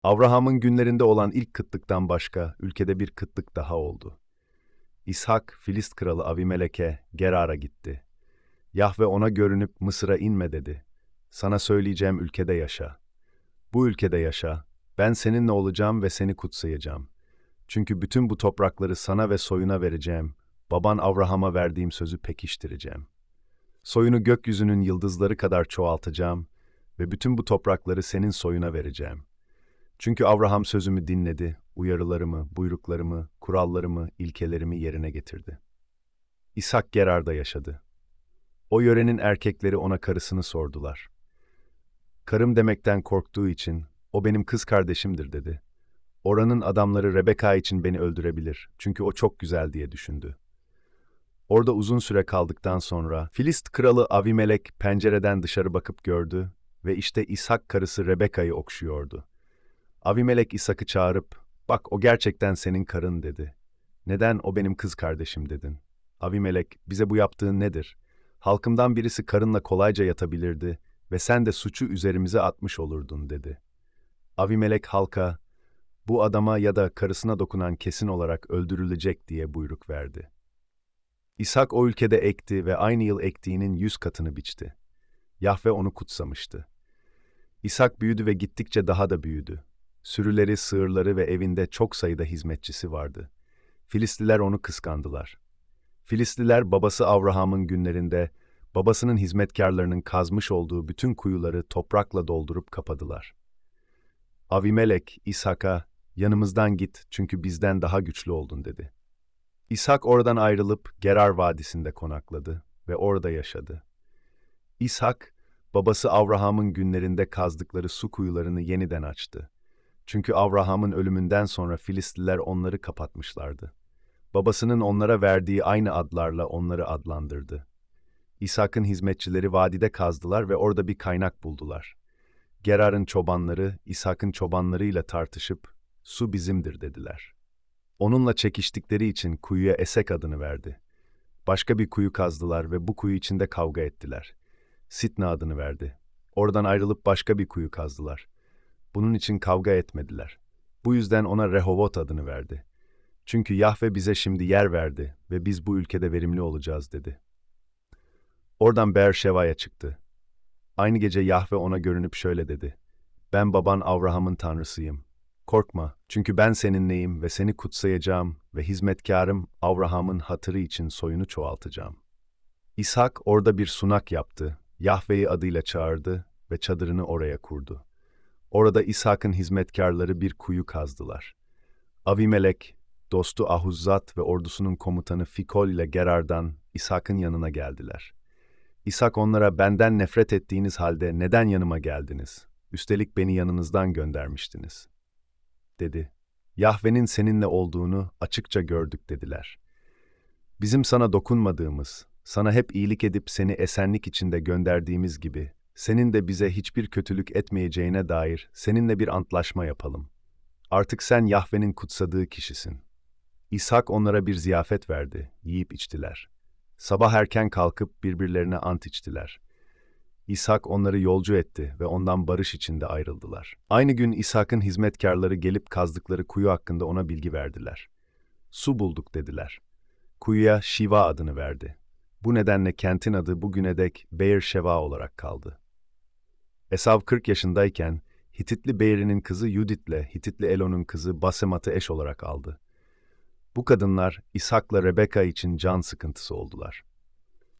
Abraham'ın günlerinde olan ilk kıtlıktan başka ülkede bir kıtlık daha oldu. İshak, Filist kralı Avimelek'e, Gerar'a gitti. Yahve ona görünüp Mısır'a inme dedi. Sana söyleyeceğim ülkede yaşa. Bu ülkede yaşa. Ben seninle olacağım ve seni kutsayacağım. Çünkü bütün bu toprakları sana ve soyuna vereceğim. Baban Abraham'a verdiğim sözü pekiştireceğim. Soyunu gökyüzünün yıldızları kadar çoğaltacağım ve bütün bu toprakları senin soyuna vereceğim. Çünkü Abraham sözümü dinledi, uyarılarımı, buyruklarımı, kurallarımı, ilkelerimi yerine getirdi. İshak Gerar'da yaşadı. O yörenin erkekleri ona karısını sordular. Karım demekten korktuğu için, o benim kız kardeşimdir dedi. Oranın adamları Rebeka için beni öldürebilir, çünkü o çok güzel diye düşündü. Orada uzun süre kaldıktan sonra, Filist kralı Avimelek pencereden dışarı bakıp gördü ve işte İshak karısı Rebeka'yı okşuyordu. Avimelek İshak'ı çağırıp, "Bak o gerçekten senin karın." dedi. "Neden o benim kız kardeşim?" dedin. Avimelek, "Bize bu yaptığın nedir? Halkımdan birisi karınla kolayca yatabilirdi ve sen de suçu üzerimize atmış olurdun." dedi. Avimelek halka, "Bu adama ya da karısına dokunan kesin olarak öldürülecek." diye buyruk verdi. İshak o ülkede ekti ve aynı yıl ektiğinin 100 katını biçti. Yahve onu kutsamıştı. İshak büyüdü ve gittikçe daha da büyüdü. Sürüleri, sığırları ve evinde çok sayıda hizmetçisi vardı. Filistliler onu kıskandılar. Filistliler babası Abraham'ın günlerinde, babasının hizmetkarlarının kazmış olduğu bütün kuyuları toprakla doldurup kapadılar. Avimelek, İshak'a, "Yanımızdan git çünkü bizden daha güçlü oldun." dedi. İshak oradan ayrılıp Gerar Vadisi'nde konakladı ve orada yaşadı. İshak, babası Abraham'ın günlerinde kazdıkları su kuyularını yeniden açtı. Çünkü Abraham'ın ölümünden sonra Filistliler onları kapatmışlardı. Babasının onlara verdiği aynı adlarla onları adlandırdı. İshak'ın hizmetçileri vadide kazdılar ve orada bir kaynak buldular. Gerar'ın çobanları, İshak'ın çobanlarıyla tartışıp, "Su bizimdir." dediler. Onunla çekiştikleri için kuyuya Esek adını verdi. Başka bir kuyu kazdılar ve bu kuyu içinde kavga ettiler. Sitna adını verdi. Oradan ayrılıp başka bir kuyu kazdılar. Bunun için kavga etmediler. Bu yüzden ona Rehovot adını verdi. Çünkü Yahve bize şimdi yer verdi ve biz bu ülkede verimli olacağız dedi. Oradan Beerşeva'ya çıktı. Aynı gece Yahve ona görünüp şöyle dedi: "Ben baban Abraham'ın tanrısıyım. Korkma, çünkü ben seninleyim ve seni kutsayacağım ve hizmetkarım Abraham'ın hatırı için soyunu çoğaltacağım." İshak orada bir sunak yaptı, Yahve'yi adıyla çağırdı ve çadırını oraya kurdu. Orada İshak'ın hizmetkarları bir kuyu kazdılar. Avimelek, dostu Ahuzzat ve ordusunun komutanı Fikol ile Gerar'dan İshak'ın yanına geldiler. İshak onlara, "Benden nefret ettiğiniz halde neden yanıma geldiniz? Üstelik beni yanınızdan göndermiştiniz." dedi. "Yahve'nin seninle olduğunu açıkça gördük." dediler. "Bizim sana dokunmadığımız, sana hep iyilik edip seni esenlik içinde gönderdiğimiz gibi, senin de bize hiçbir kötülük etmeyeceğine dair seninle bir antlaşma yapalım. Artık sen Yahve'nin kutsadığı kişisin." İshak onlara bir ziyafet verdi, yiyip içtiler. Sabah erken kalkıp birbirlerine ant içtiler. İshak onları yolcu etti ve ondan barış içinde ayrıldılar. Aynı gün İshak'ın hizmetkarları gelip kazdıkları kuyu hakkında ona bilgi verdiler. "Su bulduk." dediler. Kuyuya Şiva adını verdi. Bu nedenle kentin adı bugüne dek Beer-Şeva olarak kaldı. Esav 40 yaşındayken Hititli Beer'in kızı Yudit'le Hititli Elon'un kızı Basemat'ı eş olarak aldı. Bu kadınlar İshak'la Rebeka için can sıkıntısı oldular.